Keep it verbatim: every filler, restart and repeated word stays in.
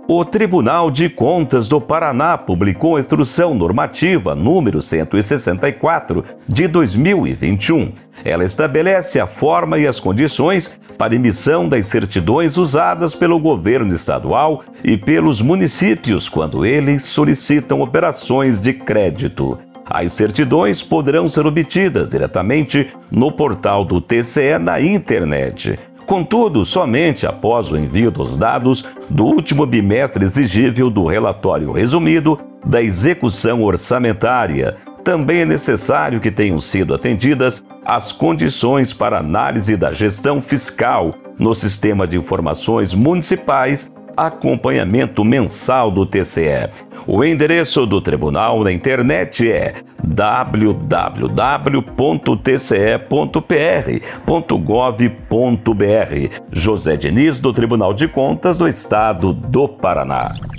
O Tribunal de Contas do Paraná publicou a Instrução Normativa número cento e sessenta e quatro de dois mil e vinte e um. Ela estabelece a forma e as condições para emissão das certidões usadas pelo governo estadual e pelos municípios quando eles solicitam operações de crédito. As certidões poderão ser obtidas diretamente no portal do T C E na internet. Contudo, somente após o envio dos dados do último bimestre exigível do relatório resumido da execução orçamentária. Também é necessário que tenham sido atendidas as condições para análise da gestão fiscal no Sistema de Informações Municipais, acompanhamento mensal do T C E. O endereço do tribunal na internet é w w w ponto t c e ponto p r ponto gov ponto b r. José Diniz, do Tribunal de Contas do Estado do Paraná.